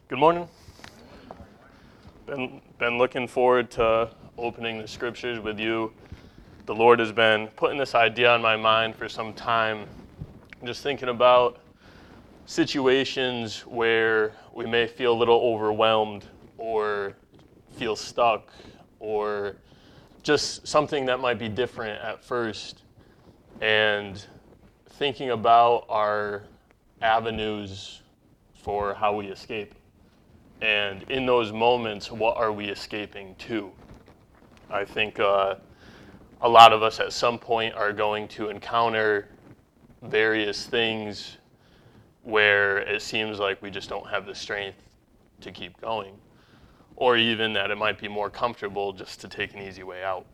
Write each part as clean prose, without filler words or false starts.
Good morning. Been looking forward to opening the scriptures with you. The Lord has been putting this idea on my mind for some time. I'm just thinking about situations where we may feel a little overwhelmed or feel stuck or just something that might be different at first. And thinking about our avenues for how we escape. And in those moments, what are we escaping to? I think a lot of us at some point are going to encounter various things where it seems like we just don't have the strength to keep going, or even that it might be more comfortable just to take an easy way out.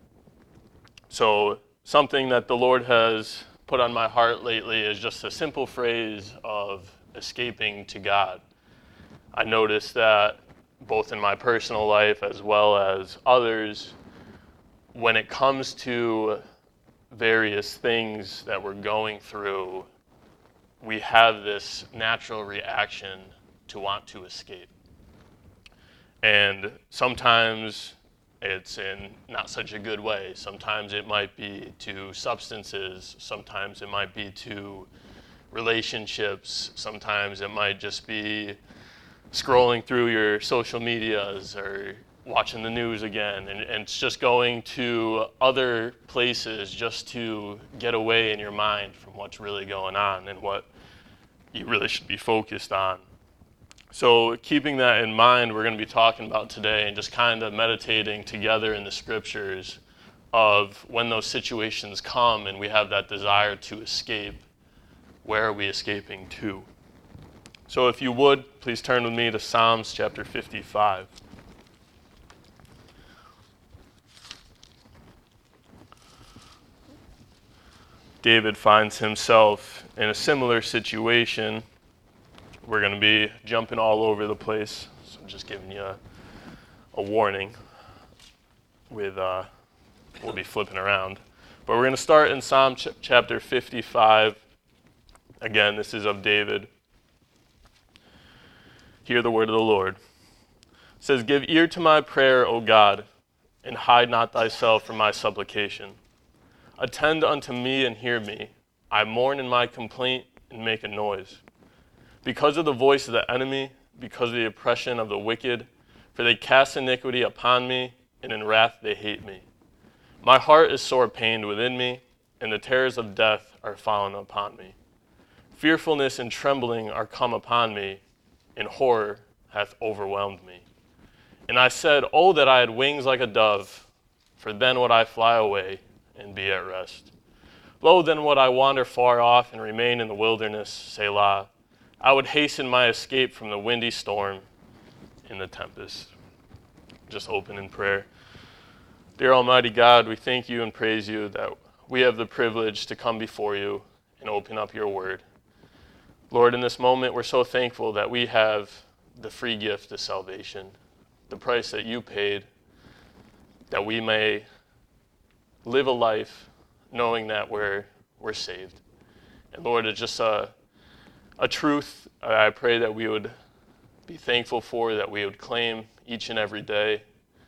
So something that the Lord has put on my heart lately is just a simple phrase of escaping to God. I noticed that both in my personal life as well as others, when it comes to various things that we're going through, we have this natural reaction to want to escape. And sometimes it's in not such a good way. Sometimes it might be to substances. Sometimes it might be to relationships. Sometimes it might just be scrolling through your social medias or watching the news again, and it's just going to other places just to get away in your mind from what's really going on and what you really should be focused on. So keeping that in mind, we're going to be talking about today and just kind of meditating together in the scriptures of when those situations come and we have that desire to escape, where are we escaping to? So if you would, please turn with me to Psalms chapter 55. David finds himself in a similar situation. We're going to be jumping all over the place, so I'm just giving you a warning. We'll be flipping around. But we're going to start in Psalm chapter 55. Again, this is of David. Hear the word of the Lord. It says, "Give ear to my prayer, O God, and hide not thyself from my supplication. Attend unto me and hear me. I mourn in my complaint and make a noise. Because of the voice of the enemy, because of the oppression of the wicked, for they cast iniquity upon me, and in wrath they hate me. My heart is sore pained within me, and the terrors of death are fallen upon me. Fearfulness and trembling are come upon me, and horror hath overwhelmed me. And I said, Oh, that I had wings like a dove, for then would I fly away and be at rest. Lo, then would I wander far off and remain in the wilderness, Selah. I would hasten my escape from the windy storm in the tempest." Just open in prayer. Dear Almighty God, we thank you and praise you that we have the privilege to come before you and open up your word. Lord, in this moment, we're so thankful that we have the free gift of salvation, the price that you paid, that we may live a life knowing that we're saved. And Lord, it's just a truth I pray that we would be thankful for, that we would claim each and every day,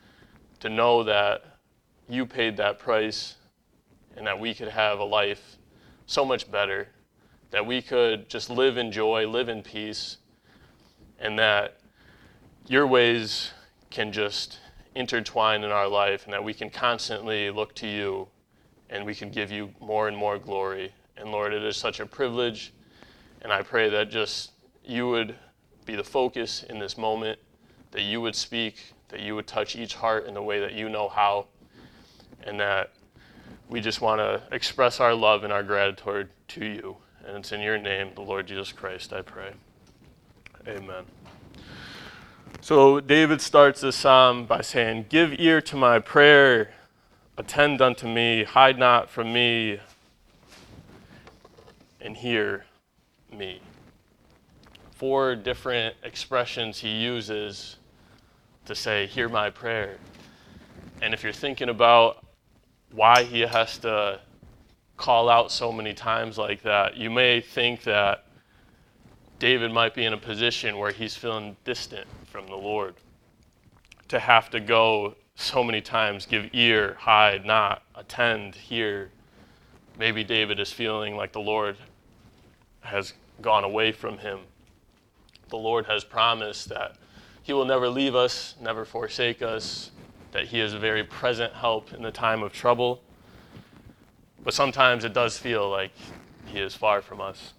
to know that you paid that price and that we could have a life so much better, that we could just live in joy, live in peace, and that your ways can just intertwine in our life, and that we can constantly look to you and we can give you more and more glory. And Lord, it is such a privilege, and I pray that just you would be the focus in this moment, that you would speak, that you would touch each heart in the way that you know how, and that we just want to express our love and our gratitude to you. And it's in your name, the Lord Jesus Christ, I pray. Amen. So David starts this psalm by saying, "Give ear to my prayer, attend unto me, hide not from me, and hear me." 4 different expressions he uses to say, "Hear my prayer." And if you're thinking about why he has to call out so many times like that, you may think that David might be in a position where he's feeling distant from the Lord. To have to go so many times, give ear, hide, not, attend, hear. Maybe David is feeling like the Lord has gone away from him. The Lord has promised that he will never leave us, never forsake us, that he is a very present help in the time of trouble. But sometimes it does feel like he is far from us.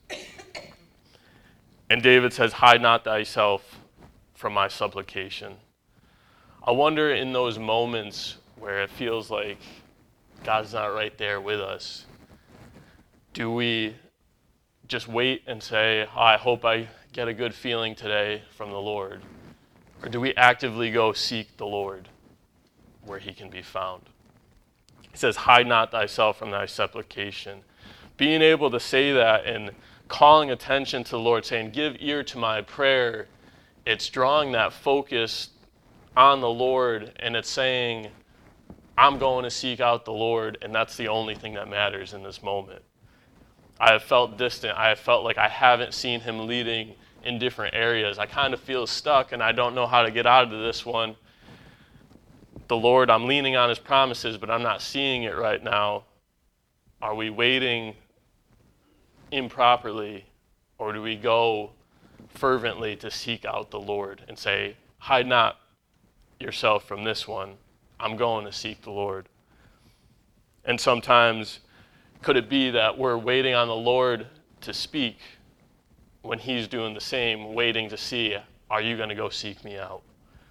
And David says, hide not thyself from my supplication. I wonder in those moments where it feels like God's not right there with us, do we just wait and say, I hope I get a good feeling today from the Lord? Or do we actively go seek the Lord where he can be found? He says, hide not thyself from thy supplication. Being able to say that and calling attention to the Lord, saying, give ear to my prayer, it's drawing that focus on the Lord, and it's saying, I'm going to seek out the Lord, and that's the only thing that matters in this moment. I have felt distant. I have felt like I haven't seen him leading in different areas. I kind of feel stuck, and I don't know how to get out of this one. The Lord, I'm leaning on his promises, but I'm not seeing it right now. Are we waiting improperly, or do we go fervently to seek out the Lord and say, hide not yourself from this one. I'm going to seek the Lord. And sometimes, could it be that we're waiting on the Lord to speak when he's doing the same, waiting to see, are you going to go seek me out?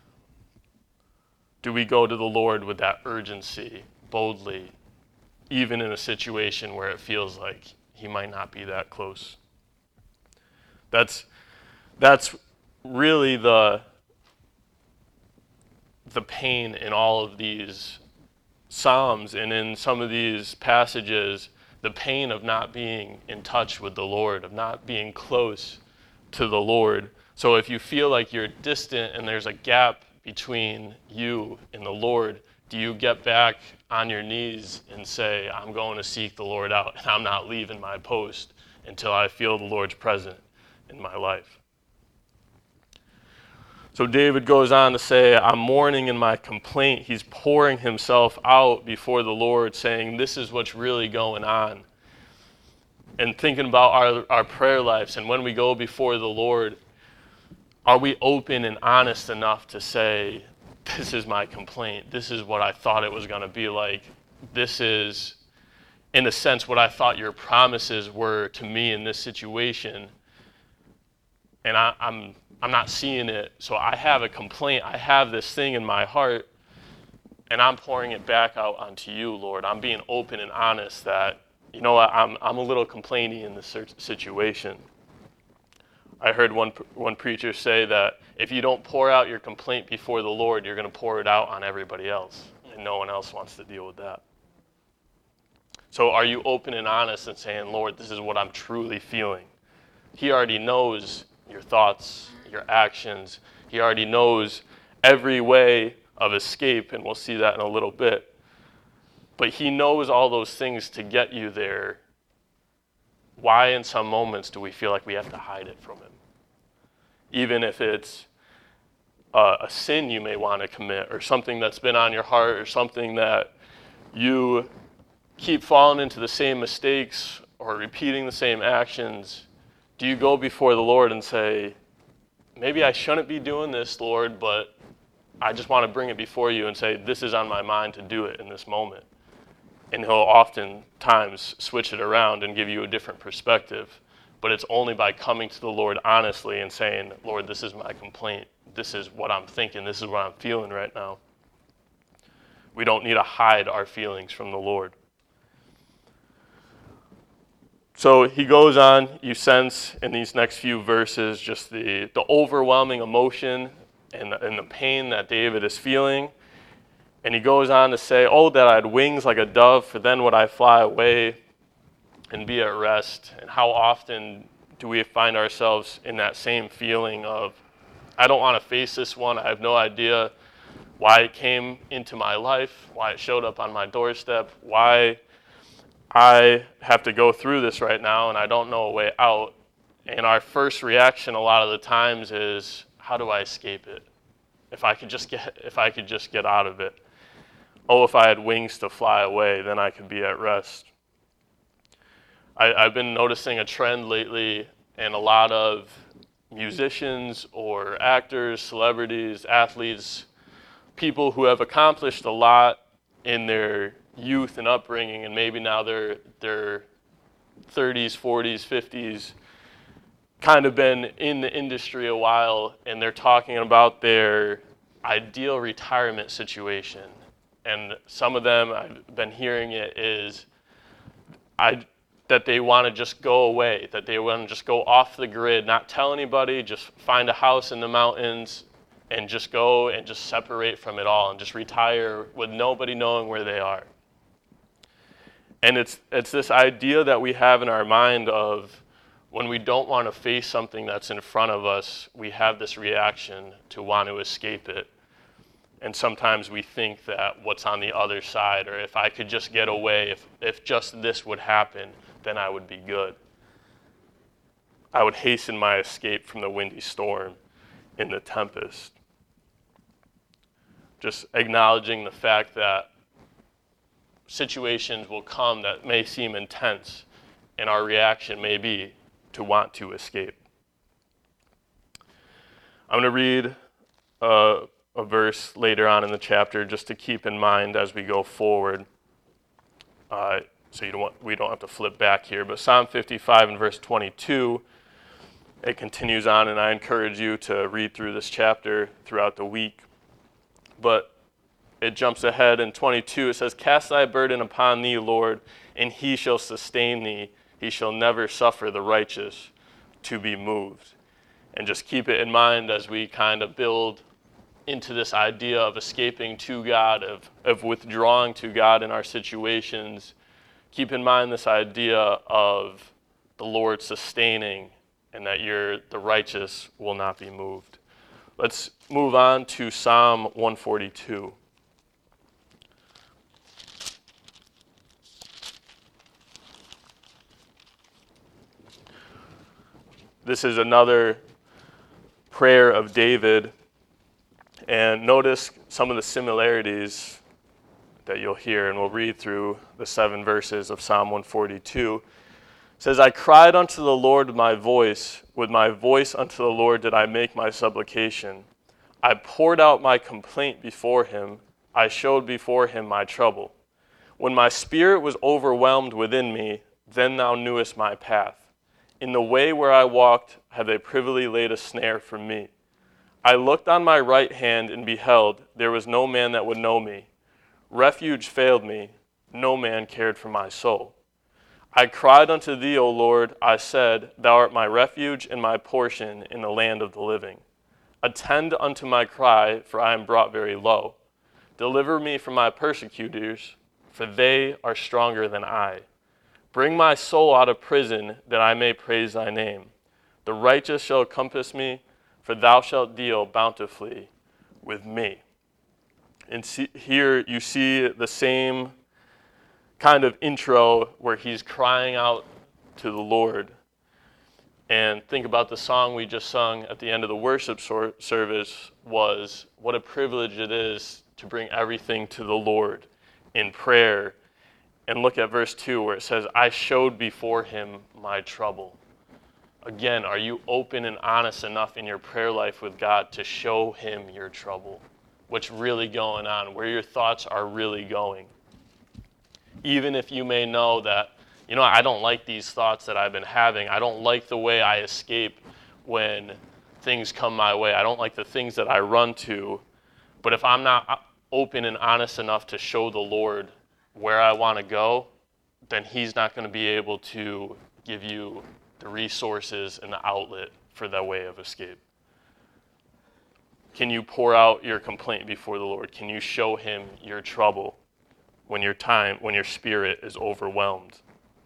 Do we go to the Lord with that urgency, boldly, even in a situation where it feels like he might not be that close? That's really the pain in all of these Psalms and in some of these passages, the pain of not being in touch with the Lord, of not being close to the Lord. So if you feel like you're distant and there's a gap between you and the Lord, do you get back on your knees and say, I'm going to seek the Lord out, and I'm not leaving my post until I feel the Lord's presence in my life? So David goes on to say, I'm mourning in my complaint. He's pouring himself out before the Lord, saying, this is what's really going on. And thinking about our prayer lives, and when we go before the Lord, are we open and honest enough to say, this is my complaint. This is what I thought it was going to be like. This is, in a sense, what I thought your promises were to me in this situation. And I'm not seeing it, so I have a complaint. I have this thing in my heart, and I'm pouring it back out onto you, Lord. I'm being open and honest that, you know what, I'm a little complaining in this situation. I heard one preacher say that if you don't pour out your complaint before the Lord, you're going to pour it out on everybody else, and no one else wants to deal with that. So are you open and honest and saying, Lord, this is what I'm truly feeling? He already knows your thoughts, your actions. He already knows every way of escape, and we'll see that in a little bit. But he knows all those things to get you there. Why in some moments do we feel like we have to hide it from him? Even if it's a sin you may want to commit, or something that's been on your heart, or something that you keep falling into the same mistakes or repeating the same actions, do you go before the Lord and say, maybe I shouldn't be doing this, Lord, but I just want to bring it before you and say, this is on my mind to do it in this moment. And he'll oftentimes switch it around and give you a different perspective. But it's only by coming to the Lord honestly and saying, Lord, this is my complaint. This is what I'm thinking. This is what I'm feeling right now. We don't need to hide our feelings from the Lord. So he goes on, you sense in these next few verses just the overwhelming emotion and the pain that David is feeling. And he goes on to say, oh, that I had wings like a dove, for then would I fly away and be at rest. And how often do we find ourselves in that same feeling of, I don't want to face this one. I have no idea why it came into my life, why it showed up on my doorstep, why I have to go through this right now and I don't know a way out. And our first reaction a lot of the times is, how do I escape it? if I could just get out of it. Oh, if I had wings to fly away, then I could be at rest. I've been noticing a trend lately in a lot of musicians or actors, celebrities, athletes, people who have accomplished a lot in their youth and upbringing, and maybe now they're 30s, 40s, 50s, kind of been in the industry a while, and they're talking about their ideal retirement situation. And some of them, I've been hearing it, is that they want to just go away, that they want to just go off the grid, not tell anybody, just find a house in the mountains and just go and just separate from it all and just retire with nobody knowing where they are. And it's this idea that we have in our mind of when we don't want to face something that's in front of us, we have this reaction to want to escape it. And sometimes we think that what's on the other side, or if I could just get away, if just this would happen, then I would be good. I would hasten my escape from the windy storm in the tempest. Just acknowledging the fact that situations will come that may seem intense, and our reaction may be to want to escape. I'm going to read a verse later on in the chapter just to keep in mind as we go forward. So we don't have to flip back here. But Psalm 55 and verse 22, it continues on, and I encourage you to read through this chapter throughout the week. But it jumps ahead in 22. It says, "Cast thy burden upon thee, Lord, and he shall sustain thee. He shall never suffer the righteous to be moved." And just keep it in mind as we kind of build into this idea of escaping to God, of withdrawing to God in our situations. Keep in mind this idea of the Lord sustaining and that the righteous will not be moved. Let's move on to Psalm 142. This is another prayer of David, and notice some of the similarities that you'll hear, and we'll read through the 7 verses of Psalm 142. It says, "I cried unto the Lord with my voice unto the Lord did I make my supplication. I poured out my complaint before him, I showed before him my trouble. When my spirit was overwhelmed within me, then thou knewest my path. In the way where I walked have they privily laid a snare for me. I looked on my right hand and beheld, there was no man that would know me. Refuge failed me, no man cared for my soul. I cried unto thee, O Lord, I said, thou art my refuge and my portion in the land of the living. Attend unto my cry, for I am brought very low. Deliver me from my persecutors, for they are stronger than I. Bring my soul out of prison, that I may praise thy name. The righteous shall compass me, for thou shalt deal bountifully with me." And here you see the same kind of intro where he's crying out to the Lord. And think about the song we just sung at the end of the worship service was, what a privilege it is to bring everything to the Lord in prayer. And look at verse 2 where it says, "I showed before him my trouble." Again, are you open and honest enough in your prayer life with God to show him your trouble? What's really going on, where your thoughts are really going. Even if you may know that, I don't like these thoughts that I've been having. I don't like the way I escape when things come my way. I don't like the things that I run to. But if I'm not open and honest enough to show the Lord where I want to go, then he's not going to be able to give you the resources and the outlet for that way of escape. Can you pour out your complaint before the Lord? Can you show him your trouble when your spirit is overwhelmed?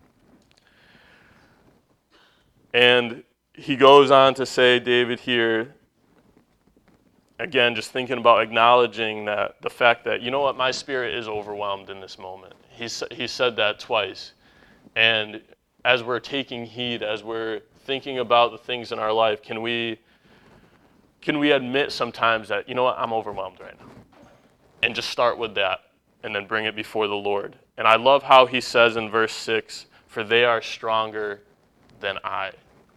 And he goes on to say, David here, again, just thinking about acknowledging that the fact that, my spirit is overwhelmed in this moment. He said that twice. And as we're taking heed, as we're thinking about the things in our life, can we can we admit sometimes that, you know what, I'm overwhelmed right now? And just start with that and then bring it before the Lord. And I love how he says in verse 6, for they are stronger than I.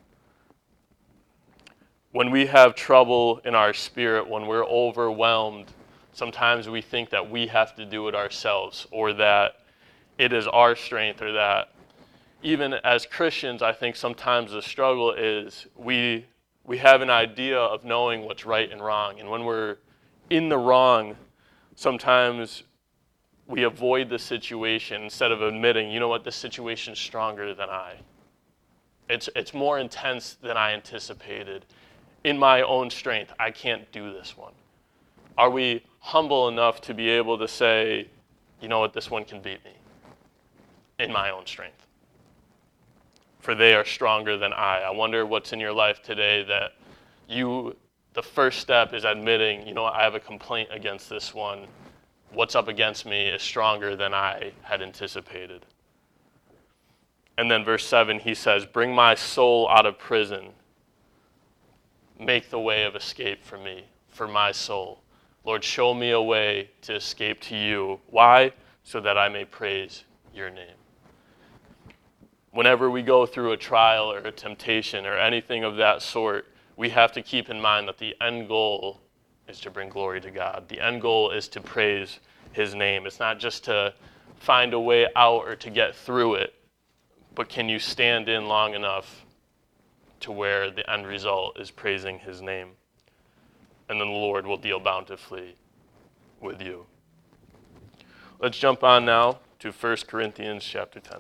When we have trouble in our spirit, when we're overwhelmed, sometimes we think that we have to do it ourselves, or that it is our strength, or that even as Christians, I think sometimes the struggle is we have an idea of knowing what's right and wrong. And when we're in the wrong, sometimes we avoid the situation instead of admitting, you know what, this situation is stronger than I. It's more intense than I anticipated. In my own strength, I can't do this one. Are we humble enough to be able to say, you know what, this one can beat me in my own strength? For they are stronger than I. I wonder what's in your life today that the first step is admitting, you know what, I have a complaint against this one. What's up against me is stronger than I had anticipated. And then verse 7, he says, bring my soul out of prison. Make the way of escape for me, for my soul. Lord, show me a way to escape to you. Why? So that I may praise your name. Whenever we go through a trial or a temptation or anything of that sort, we have to keep in mind that the end goal is to bring glory to God. The end goal is to praise his name. It's not just to find a way out or to get through it, but can you stand in long enough to where the end result is praising his name? And then the Lord will deal bountifully with you. Let's jump on now to 1 Corinthians chapter 10.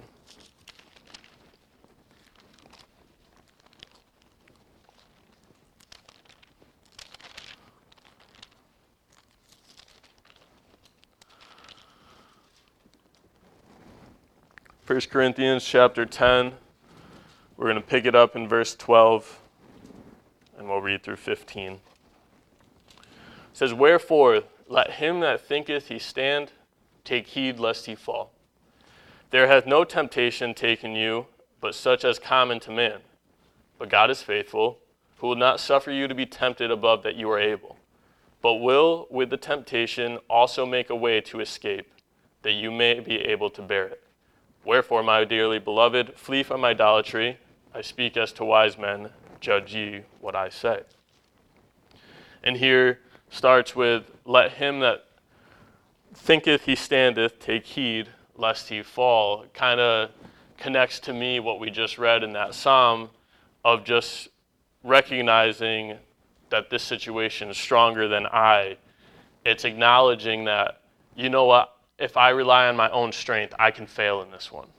First Corinthians chapter 10, we're going to pick it up in verse 12, and we'll read through 15. It says, wherefore, let him that thinketh he stand take heed lest he fall. There hath no temptation taken you, but such as common to man. But God is faithful, who will not suffer you to be tempted above that you are able, but will with the temptation also make a way to escape, that you may be able to bear it. Wherefore, my dearly beloved, flee from idolatry. I speak as to wise men. Judge ye what I say. And here starts with, let him that thinketh he standeth take heed lest he fall. It kind of connects to me what we just read in that psalm of just recognizing that this situation is stronger than I. It's acknowledging that, you know what, if I rely on my own strength, I can fail in this one.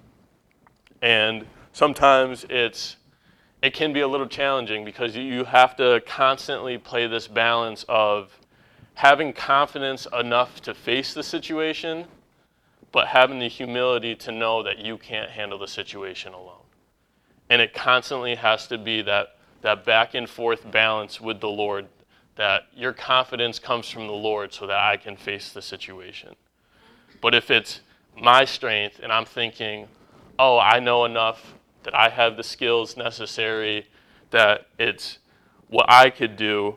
And sometimes it can be a little challenging because you have to constantly play this balance of having confidence enough to face the situation, but having the humility to know that you can't handle the situation alone. And it constantly has to be that back and forth balance with the Lord, that your confidence comes from the Lord so that I can face the situation. But if it's my strength and I'm thinking, oh, I know enough, that I have the skills necessary, that it's what I could do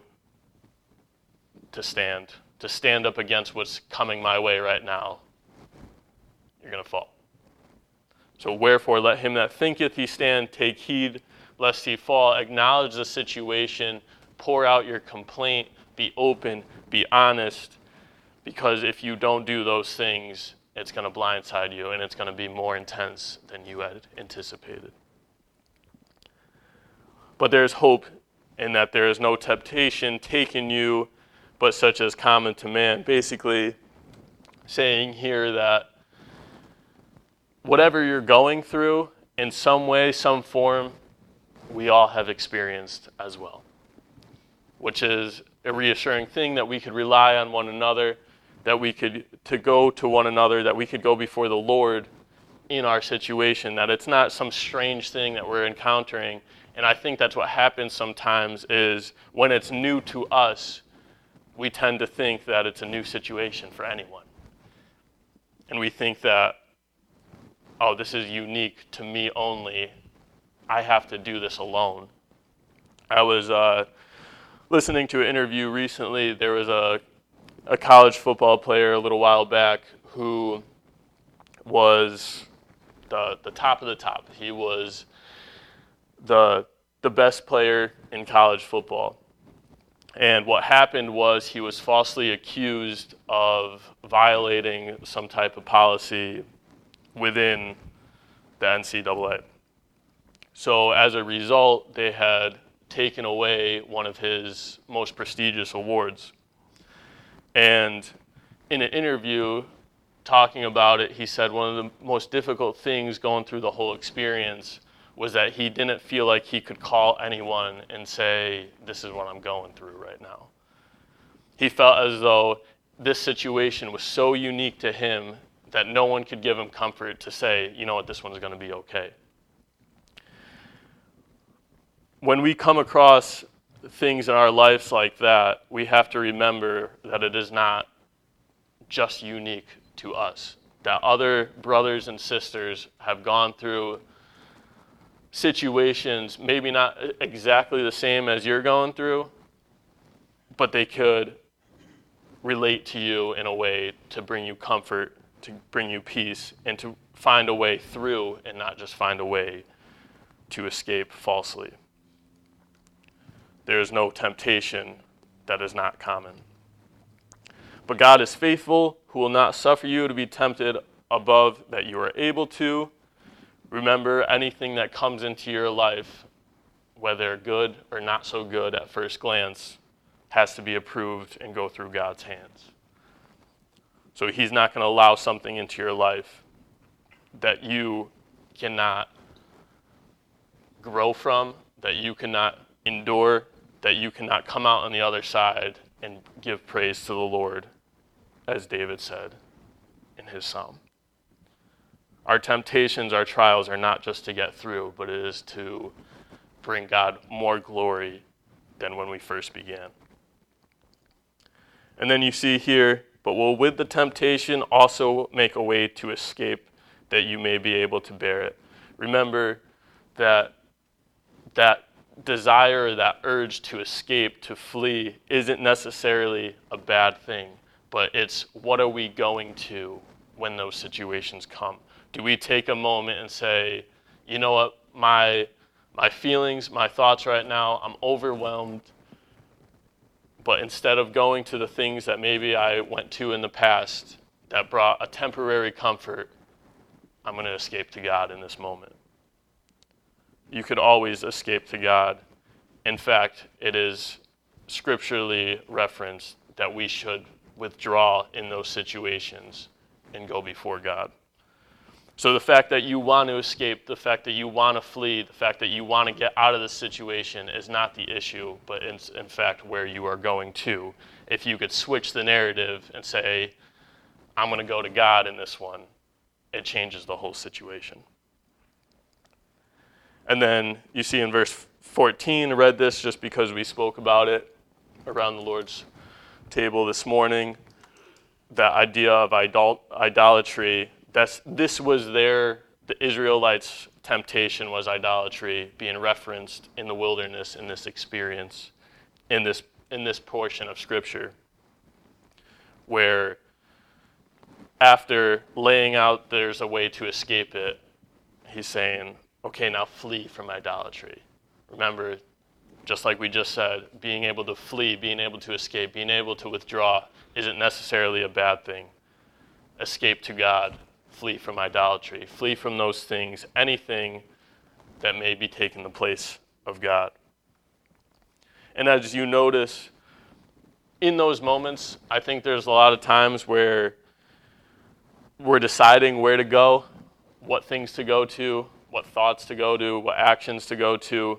to stand up against what's coming my way right now, you're going to fall. So wherefore, let him that thinketh he stand take heed lest he fall. Acknowledge the situation, pour out your complaint, be open, be honest. Because if you don't do those things, it's going to blindside you, and it's going to be more intense than you had anticipated. But there's hope in that there is no temptation taken you, but such as common to man. Basically, saying here that whatever you're going through, in some way, some form, we all have experienced as well. Which is a reassuring thing that we could rely on one another, that we could to go to one another, that we could go before the Lord in our situation, that it's not some strange thing that we're encountering. And I think that's what happens sometimes is when it's new to us, we tend to think that it's a new situation for anyone. And we think that, oh, this is unique to me only. I have to do this alone. I was listening to an interview recently. There was a college football player a little while back who was the top of the top. He was the best player in college football. And what happened was he was falsely accused of violating some type of policy within the NCAA. So as a result, they had taken away one of his most prestigious awards. And in an interview talking about it, he said one of the most difficult things going through the whole experience was that he didn't feel like he could call anyone and say, this is what I'm going through right now. He felt as though this situation was so unique to him that no one could give him comfort to say, you know what, this one's going to be okay. When we come across things in our lives like that, we have to remember that it is not just unique to us, that other brothers and sisters have gone through situations, maybe not exactly the same as you're going through, but they could relate to you in a way to bring you comfort, to bring you peace, and to find a way through and not just find a way to escape falsely. There is no temptation that is not common. But God is faithful, who will not suffer you to be tempted above that you are able to. Remember, anything that comes into your life, whether good or not so good at first glance, has to be approved and go through God's hands. So he's not going to allow something into your life that you cannot grow from, that you cannot endure, that you cannot come out on the other side and give praise to the Lord, as David said in his psalm. Our temptations, our trials are not just to get through, but it is to bring God more glory than when we first began. And then you see here, but will with the temptation also make a way to escape, that you may be able to bear it. Remember that desire, that urge to escape, to flee, isn't necessarily a bad thing, but it's what are we going to when those situations come? Do we take a moment and say, you know what, my feelings, my thoughts right now, I'm overwhelmed, but instead of going to the things that maybe I went to in the past that brought a temporary comfort, I'm going to escape to God in this moment. You could always escape to God. In fact, it is scripturally referenced that we should withdraw in those situations and go before God. So the fact that you want to escape, the fact that you want to flee, the fact that you want to get out of the situation is not the issue, but in fact where you are going to. If you could switch the narrative and say, I'm going to go to God in this one, it changes the whole situation. And then you see in verse 14, I read this just because we spoke about it around the Lord's table this morning, that idea of idolatry. This was the Israelites' temptation was idolatry, being referenced in the wilderness in this experience, in this portion of Scripture, where after laying out there's a way to escape it, he's saying, okay, now flee from idolatry. Remember, just like we just said, being able to flee, being able to escape, being able to withdraw isn't necessarily a bad thing. Escape to God. Flee from idolatry. Flee from those things, anything that may be taking the place of God. And as you notice, in those moments, I think there's a lot of times where we're deciding where to go, what things to go to, what thoughts to go to, what actions to go to.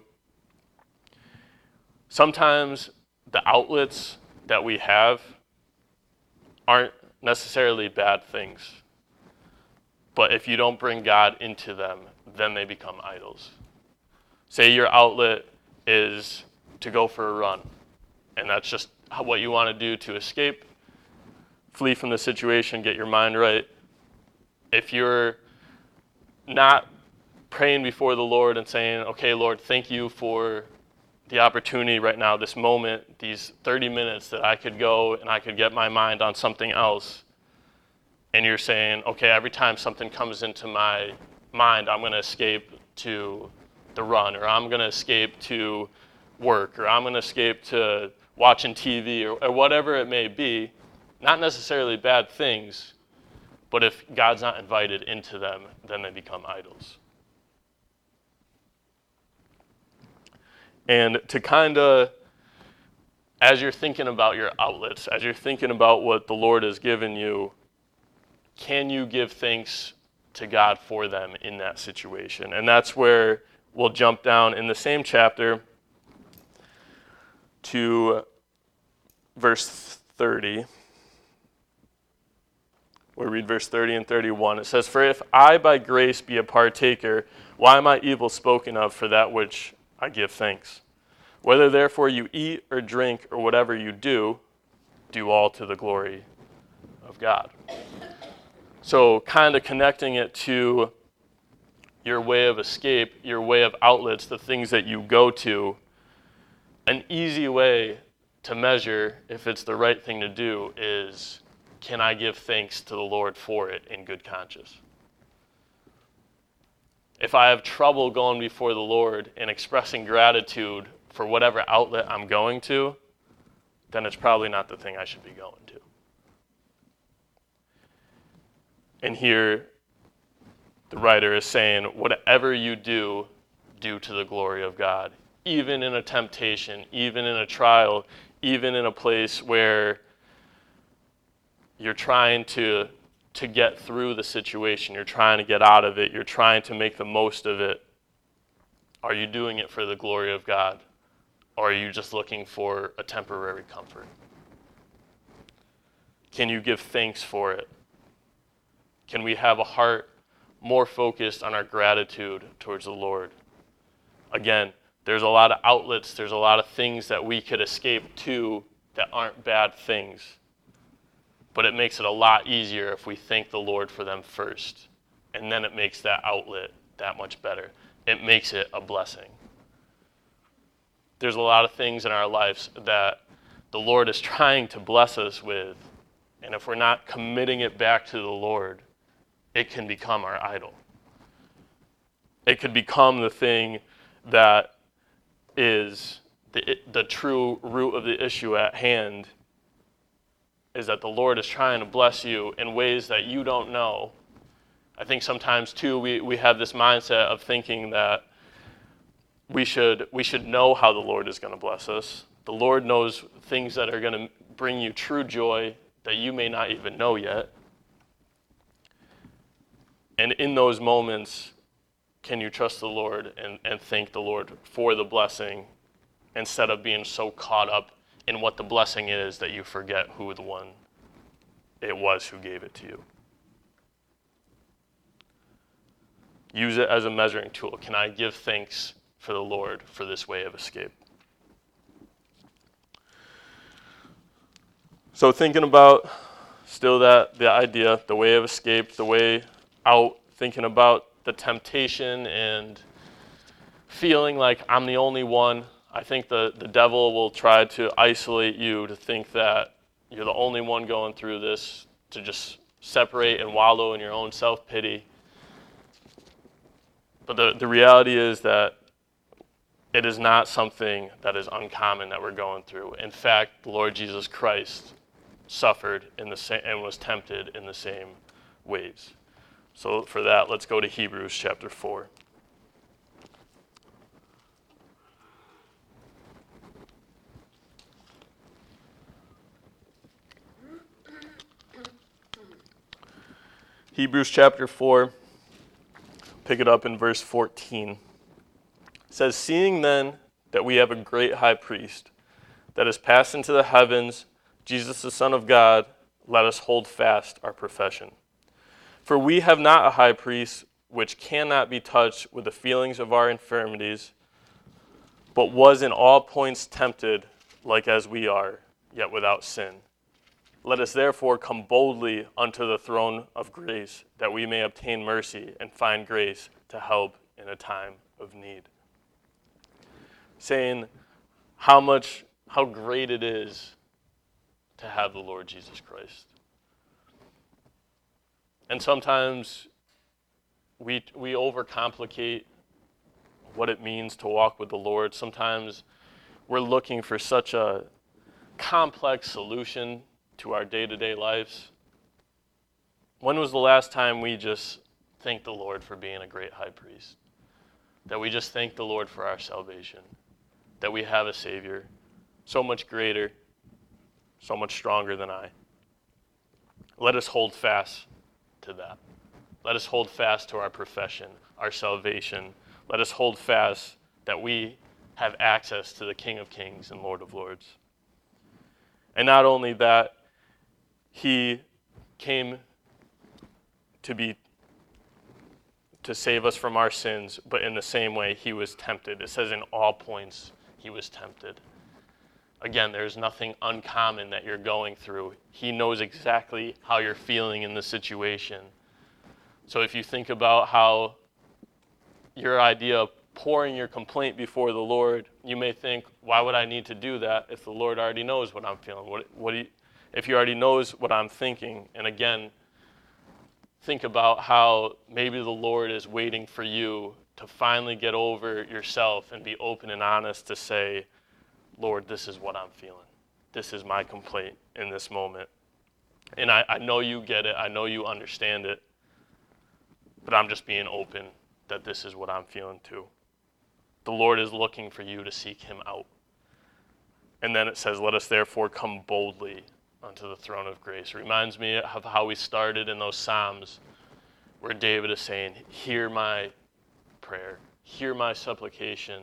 Sometimes the outlets that we have aren't necessarily bad things. But if you don't bring God into them, then they become idols. Say your outlet is to go for a run, and that's just what you want to do to escape, flee from the situation, get your mind right. If you're not praying before the Lord and saying, okay, Lord, thank you for the opportunity right now, this moment, these 30 minutes that I could go and I could get my mind on something else. And you're saying, okay, every time something comes into my mind, I'm going to escape to the run, or I'm going to escape to work, or I'm going to escape to watching TV, or whatever it may be. Not necessarily bad things, but if God's not invited into them, then they become idols. And to kind of, as you're thinking about your outlets, as you're thinking about what the Lord has given you, can you give thanks to God for them in that situation? And that's where we'll jump down in the same chapter to verse 30. We'll read verse 30 and 31. It says, "For if I by grace be a partaker, why am I evil spoken of for that which I give thanks? Whether therefore you eat or drink or whatever you do, do all to the glory of God." So kind of connecting it to your way of escape, your way of outlets, the things that you go to, an easy way to measure if it's the right thing to do is, can I give thanks to the Lord for it in good conscience? If I have trouble going before the Lord and expressing gratitude for whatever outlet I'm going to, then it's probably not the thing I should be going to. And here, the writer is saying, whatever you do, do to the glory of God. Even in a temptation, even in a trial, even in a place where you're trying to get through the situation, you're trying to get out of it, you're trying to make the most of it, are you doing it for the glory of God? Or are you just looking for a temporary comfort? Can you give thanks for it? Can we have a heart more focused on our gratitude towards the Lord? Again, there's a lot of outlets, there's a lot of things that we could escape to that aren't bad things. But it makes it a lot easier if we thank the Lord for them first. And then it makes that outlet that much better. It makes it a blessing. There's a lot of things in our lives that the Lord is trying to bless us with. And if we're not committing it back to the Lord, it can become our idol. It could become the thing that is the true root of the issue at hand, is that the Lord is trying to bless you in ways that you don't know. I think sometimes, too, we have this mindset of thinking that we should know how the Lord is going to bless us. The Lord knows things that are going to bring you true joy that you may not even know yet. And in those moments, can you trust the Lord and thank the Lord for the blessing instead of being so caught up in what the blessing is that you forget who the one it was who gave it to you? Use it as a measuring tool. Can I give thanks for the Lord for this way of escape? So thinking about still the idea, the way of escape, the way out, thinking about the temptation and feeling like I'm the only one. I think the devil will try to isolate you to think that you're the only one going through this, to just separate and wallow in your own self-pity. But the reality is that it is not something that is uncommon that we're going through. In fact, the Lord Jesus Christ suffered in the same and was tempted in the same ways. So for that, let's go to Hebrews chapter 4. Hebrews chapter 4, pick it up in verse 14. It says, "Seeing then that we have a great high priest that has passed into the heavens, Jesus the Son of God, let us hold fast our profession. For we have not a high priest which cannot be touched with the feelings of our infirmities, but was in all points tempted like as we are, yet without sin. Let us therefore come boldly unto the throne of grace, that we may obtain mercy and find grace to help in a time of need." Saying how great it is to have the Lord Jesus Christ. And sometimes we overcomplicate what it means to walk with the Lord. Sometimes we're looking for such a complex solution to our day-to-day lives. When was the last time we just thanked the Lord for being a great high priest? That we just thank the Lord for our salvation? That we have a Savior so much greater, so much stronger than I? Let us hold fast to that. Let us hold fast to our profession, our salvation. Let us hold fast that we have access to the King of Kings and Lord of Lords. And not only that, he came to save us from our sins, but in the same way he was tempted. It says in all points he was tempted. Again, there's nothing uncommon that you're going through. He knows exactly how you're feeling in the situation. So if you think about how your idea of pouring your complaint before the Lord, you may think, why would I need to do that if the Lord already knows what I'm feeling? If he already knows what I'm thinking? And again, think about how maybe the Lord is waiting for you to finally get over yourself and be open and honest to say, Lord, this is what I'm feeling. This is my complaint in this moment. And I know you get it. I know you understand it. But I'm just being open that this is what I'm feeling too. The Lord is looking for you to seek him out. And then it says, let us therefore come boldly unto the throne of grace. It reminds me of how we started in those Psalms where David is saying, hear my prayer, hear my supplication.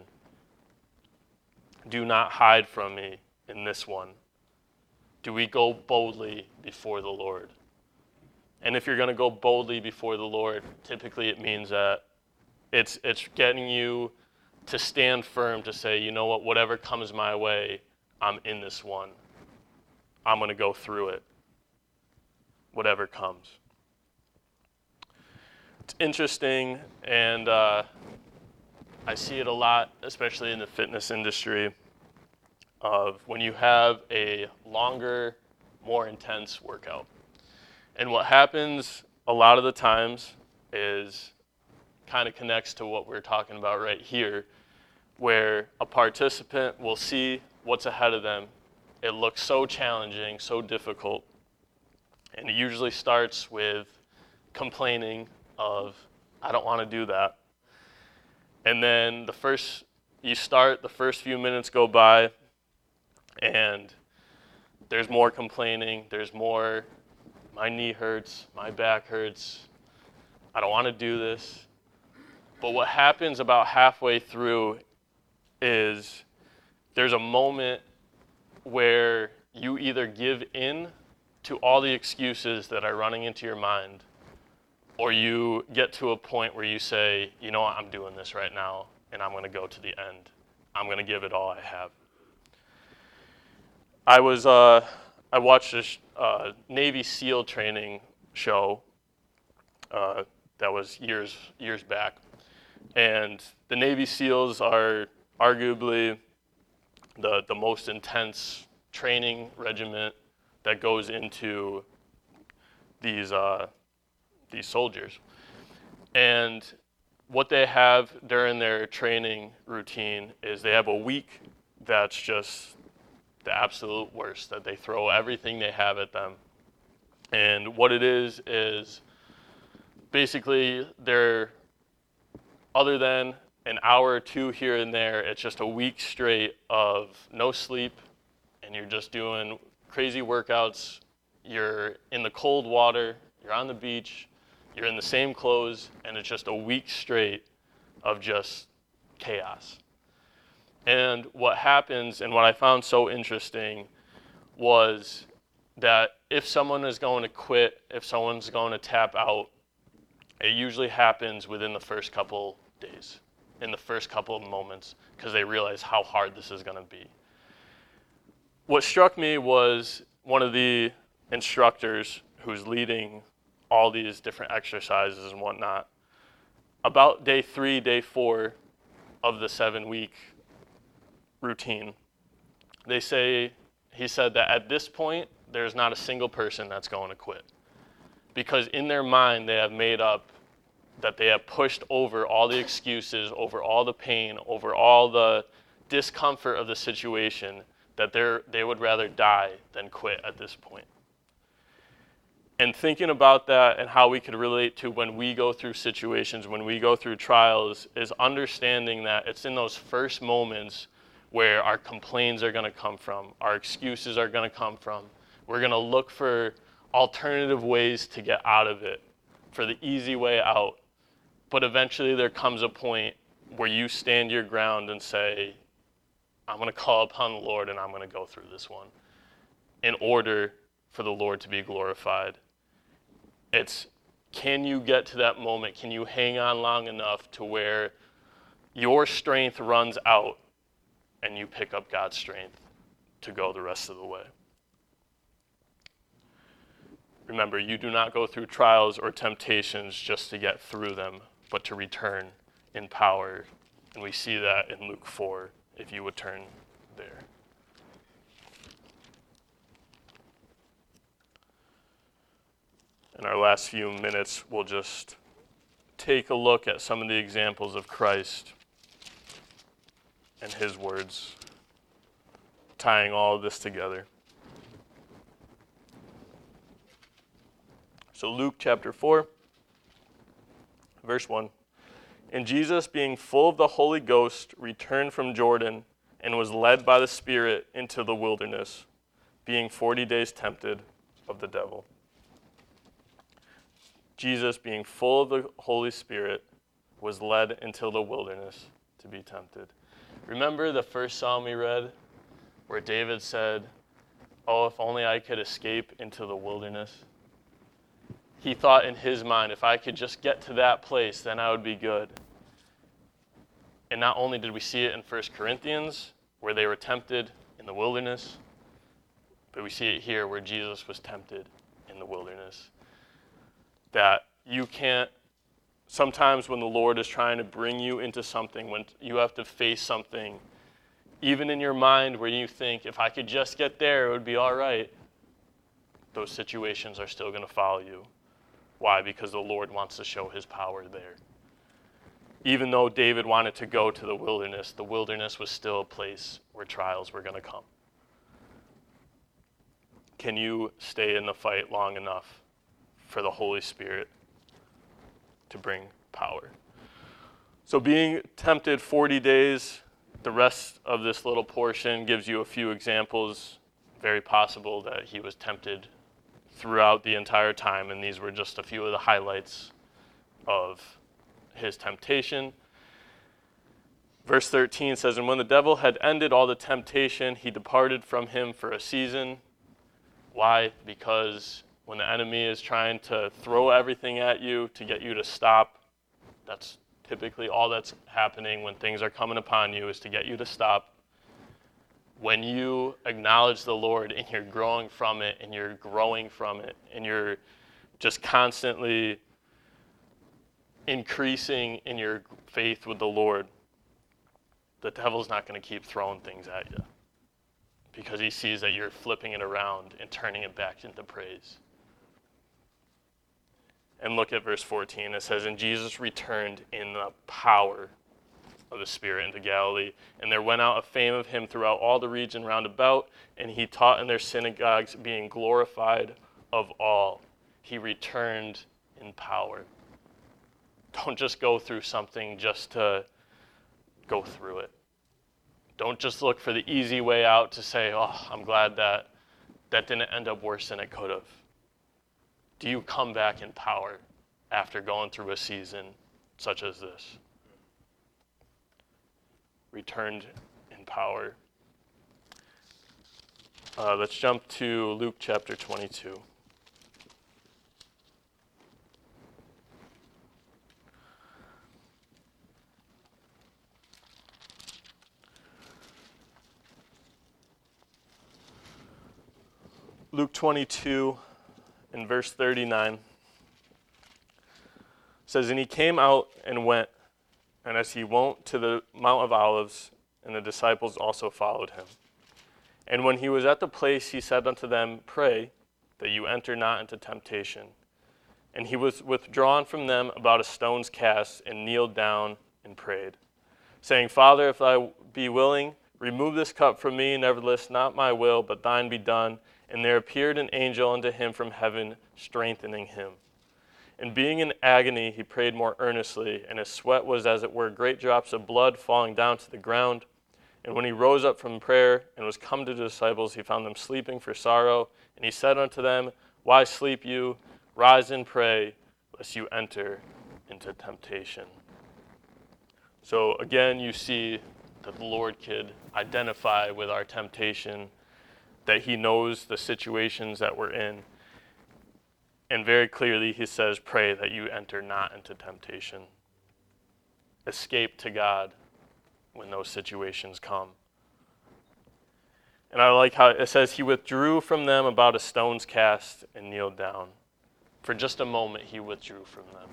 Do not hide from me in this one. Do we go boldly before the Lord? And if you're going to go boldly before the Lord, typically it means that it's getting you to stand firm to say, you know what, whatever comes my way, I'm in this one. I'm going to go through it, whatever comes. It's interesting, and I see it a lot, especially in the fitness industry, of when you have a longer, more intense workout. And what happens a lot of the times is kind of connects to what we're talking about right here, where a participant will see what's ahead of them. It looks so challenging, so difficult, and it usually starts with complaining of, I don't want to do that. And then the first few minutes go by, and there's more complaining, there's more, my knee hurts, my back hurts, I don't want to do this. But what happens about halfway through is there's a moment where you either give in to all the excuses that are running into your mind, or you get to a point where you say, you know what, I'm doing this right now, and I'm going to go to the end. I'm going to give it all I have. I watched this Navy SEAL training show that was years back, and the Navy SEALs are arguably the most intense training regiment that goes into these soldiers. And what they have during their training routine is they have a week that's just the absolute worst, that they throw everything they have at them. And what it is basically they're, other than an hour or two here and there, it's just a week straight of no sleep, and you're just doing crazy workouts. You're in the cold water, you're on the beach, you're in the same clothes, and it's just a week straight of just chaos. And what happens, and what I found so interesting, was that if someone is going to quit, if someone's going to tap out, it usually happens within the first couple days, in the first couple of moments, because they realize how hard this is going to be. What struck me was one of the instructors who's leading all these different exercises and whatnot. About day 3, day 4 of the 7-week routine, he said that at this point, there's not a single person that's going to quit. Because in their mind, they have made up that they have pushed over all the excuses, over all the pain, over all the discomfort of the situation, that they would rather die than quit at this point. And thinking about that and how we could relate to when we go through situations, when we go through trials, is understanding that it's in those first moments where our complaints are going to come from, our excuses are going to come from. We're going to look for alternative ways to get out of it, for the easy way out. But eventually there comes a point where you stand your ground and say, I'm going to call upon the Lord and I'm going to go through this one in order for the Lord to be glorified. It's, can you get to that moment? Can you hang on long enough to where your strength runs out and you pick up God's strength to go the rest of the way? Remember, you do not go through trials or temptations just to get through them, but to return in power. And we see that in Luke 4, if you would turn there. In our last few minutes, we'll just take a look at some of the examples of Christ and his words, tying all of this together. So Luke chapter 4, verse 1. And Jesus, being full of the Holy Ghost, returned from Jordan and was led by the Spirit into the wilderness, being 40 days tempted of the devil. Jesus, being full of the Holy Spirit, was led into the wilderness to be tempted. Remember the first psalm we read where David said, oh, if only I could escape into the wilderness. He thought in his mind, if I could just get to that place, then I would be good. And not only did we see it in 1 Corinthians, where they were tempted in the wilderness, but we see it here where Jesus was tempted in the wilderness. That you can't, sometimes when the Lord is trying to bring you into something, when you have to face something, even in your mind where you think, if I could just get there, it would be all right, those situations are still going to follow you. Why? Because the Lord wants to show his power there. Even though David wanted to go to the wilderness was still a place where trials were going to come. Can you stay in the fight long enough for the Holy Spirit to bring power? So being tempted 40 days, the rest of this little portion gives you a few examples. Very possible that he was tempted throughout the entire time, and these were just a few of the highlights of his temptation. Verse 13 says, and when the devil had ended all the temptation, he departed from him for a season. Why? Because when the enemy is trying to throw everything at you to get you to stop, that's typically all that's happening when things are coming upon you, is to get you to stop. When you acknowledge the Lord and you're growing from it and you're growing from it and you're just constantly increasing in your faith with the Lord, the devil's not going to keep throwing things at you because he sees that you're flipping it around and turning it back into praise. And look at verse 14. It says, and Jesus returned in the power of the Spirit into Galilee, and there went out a fame of him throughout all the region round about, and he taught in their synagogues, being glorified of all. He returned in power. Don't just go through something just to go through it. Don't just look for the easy way out to say, oh, I'm glad that didn't end up worse than it could have. Do you come back in power after going through a season such as this? Returned in power. Let's jump to Luke chapter 22. Luke 22 in verse 39 says, and he came out and went, and as he went to the Mount of Olives, and the disciples also followed him. And when he was at the place, he said unto them, Pray, that you enter not into temptation. And he was withdrawn from them about a stone's cast, and kneeled down and prayed, saying, Father, if thou be willing, remove this cup from me, nevertheless not my will, but thine be done. And there appeared an angel unto him from heaven, strengthening him. And being in agony, he prayed more earnestly, and his sweat was as it were great drops of blood falling down to the ground. And when he rose up from prayer and was come to the disciples, he found them sleeping for sorrow. And he said unto them, Why sleep you? Rise and pray, lest you enter into temptation. So again, you see that the Lord could identify with our temptation, that he knows the situations that we're in. And very clearly he says, pray that you enter not into temptation. Escape to God when those situations come. And I like how it says he withdrew from them about a stone's cast and kneeled down. For just a moment he withdrew from them.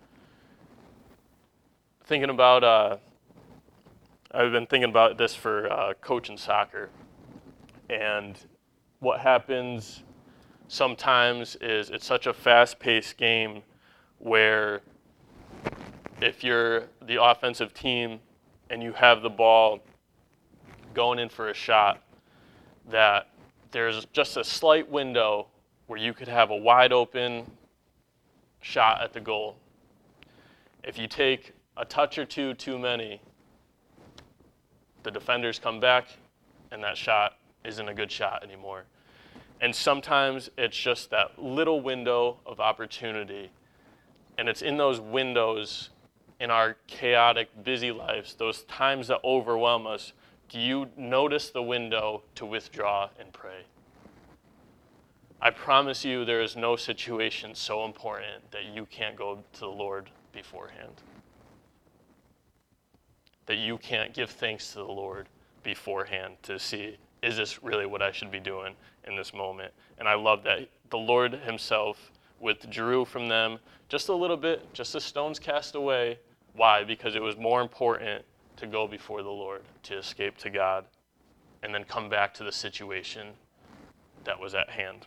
I've been thinking about this for coaching soccer. And what happens sometimes is it's such a fast-paced game where if you're the offensive team and you have the ball going in for a shot, that there's just a slight window where you could have a wide open shot at the goal. If you take a touch or two too many, the defenders come back and that shot isn't a good shot anymore. And sometimes it's just that little window of opportunity. And it's in those windows in our chaotic, busy lives, those times that overwhelm us, do you notice the window to withdraw and pray? I promise you there is no situation so important that you can't go to the Lord beforehand. That you can't give thanks to the Lord beforehand to see, is this really what I should be doing in this moment? And I love that the Lord himself withdrew from them just a little bit, just a stone's cast away. Why? Because it was more important to go before the Lord, to escape to God, and then come back to the situation that was at hand.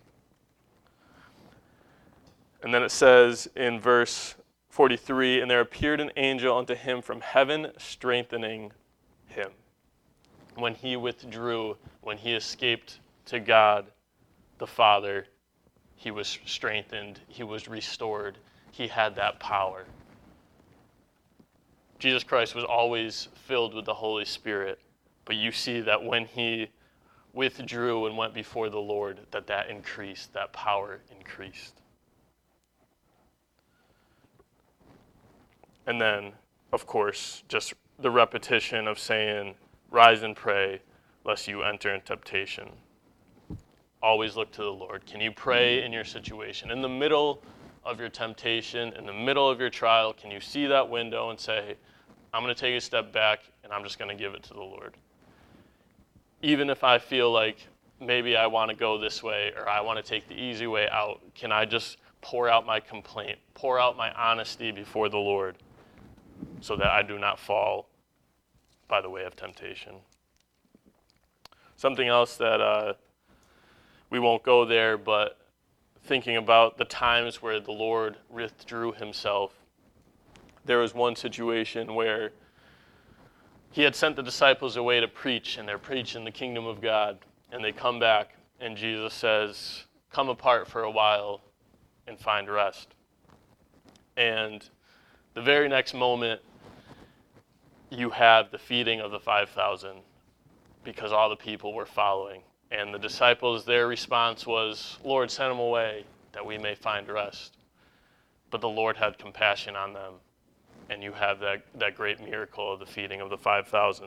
And then it says in verse 43, and there appeared an angel unto him from heaven, strengthening him. When he withdrew, when he escaped to God the Father, he was strengthened, he was restored, he had that power. Jesus Christ was always filled with the Holy Spirit, but you see that when he withdrew and went before the Lord, that increased, that power increased. And then, of course, just the repetition of saying, rise and pray, lest you enter in temptation. Always look to the Lord. Can you pray in your situation? In the middle of your temptation, in the middle of your trial, can you see that window and say, I'm going to take a step back and I'm just going to give it to the Lord? Even if I feel like maybe I want to go this way or I want to take the easy way out, can I just pour out my complaint, pour out my honesty before the Lord so that I do not fall by the way of temptation? Something else that we won't go there, but thinking about the times where the Lord withdrew himself, there was one situation where he had sent the disciples away to preach, and they're preaching the kingdom of God, and they come back, and Jesus says, come apart for a while and find rest. And the very next moment, you have the feeding of the 5,000 because all the people were following. And the disciples, their response was, Lord, send them away that we may find rest. But the Lord had compassion on them. And you have that great miracle of the feeding of the 5,000.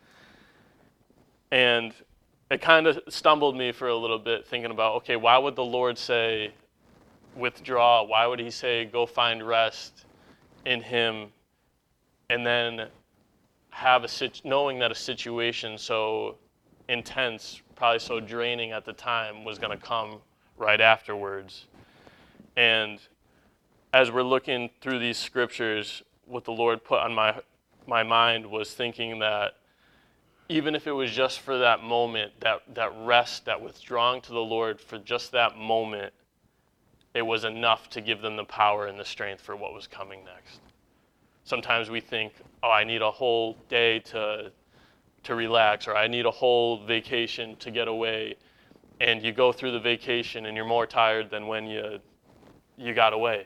And it kind of stumbled me for a little bit thinking about, okay, why would the Lord say withdraw? Why would he say go find rest in him? And then knowing that a situation so intense, probably so draining at the time, was going to come right afterwards. And as we're looking through these scriptures, what the Lord put on my mind was thinking that even if it was just for that moment, that rest, that withdrawing to the Lord for just that moment, it was enough to give them the power and the strength for what was coming next. Sometimes we think, oh, I need a whole day to relax, or I need a whole vacation to get away. And you go through the vacation and you're more tired than when you got away.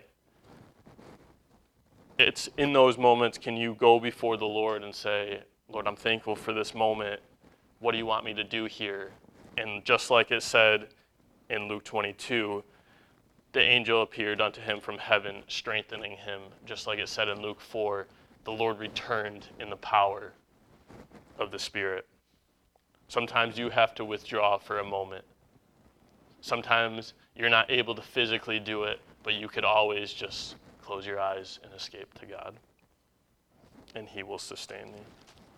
It's in those moments, can you go before the Lord and say, Lord, I'm thankful for this moment. What do you want me to do here? And just like it said in Luke 22, the angel appeared unto him from heaven, strengthening him. Just like it said in Luke 4, the Lord returned in the power of the Spirit. Sometimes you have to withdraw for a moment. Sometimes you're not able to physically do it, but you could always just close your eyes and escape to God, and He will sustain me.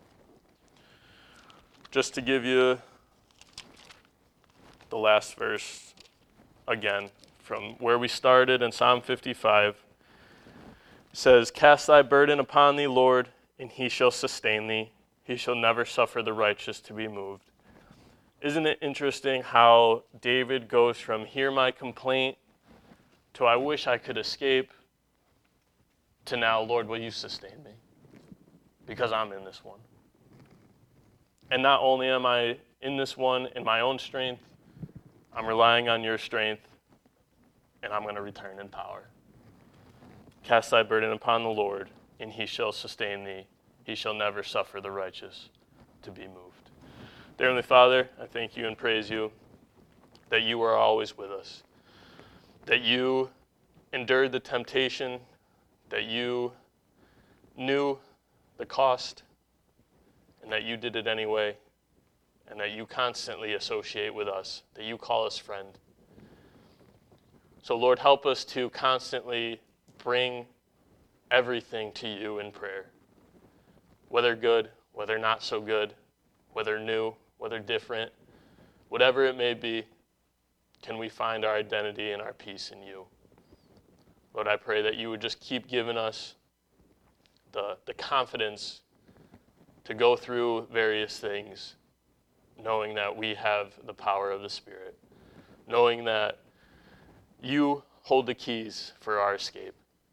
Just to give you the last verse again, from where we started in Psalm 55, it says, Cast thy burden upon thee, Lord, and He shall sustain thee. He shall never suffer the righteous to be moved. Isn't it interesting how David goes from hear my complaint to I wish I could escape to now, Lord, will you sustain me? Because I'm in this one. And not only am I in this one in my own strength, I'm relying on your strength, and I'm going to return in power. Cast thy burden upon the Lord, and He shall sustain thee. He shall never suffer the righteous to be moved. Dear Heavenly Father, I thank you and praise you that you are always with us, that you endured the temptation, that you knew the cost, and that you did it anyway, and that you constantly associate with us, that you call us friend. So Lord, help us to constantly bring everything to you in prayer, whether good, whether not so good, whether new, whether different, whatever it may be, can we find our identity and our peace in you. Lord, I pray that you would just keep giving us the confidence to go through various things, knowing that we have the power of the Spirit, knowing that you hold the keys for our escape.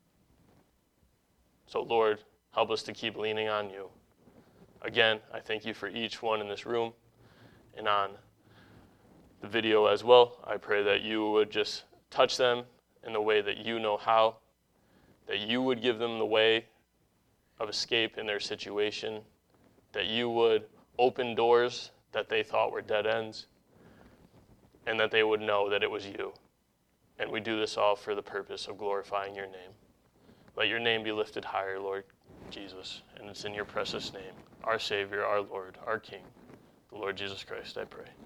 So, Lord, help us to keep leaning on you. Again, I thank you for each one in this room and on the video as well. I pray that you would just touch them in the way that you know how, that you would give them the way of escape in their situation, that you would open doors that they thought were dead ends, and that they would know that it was you. And we do this all for the purpose of glorifying your name. Let your name be lifted higher, Lord Jesus, and it's in your precious name, our Savior, our Lord, our King, the Lord Jesus Christ, I pray.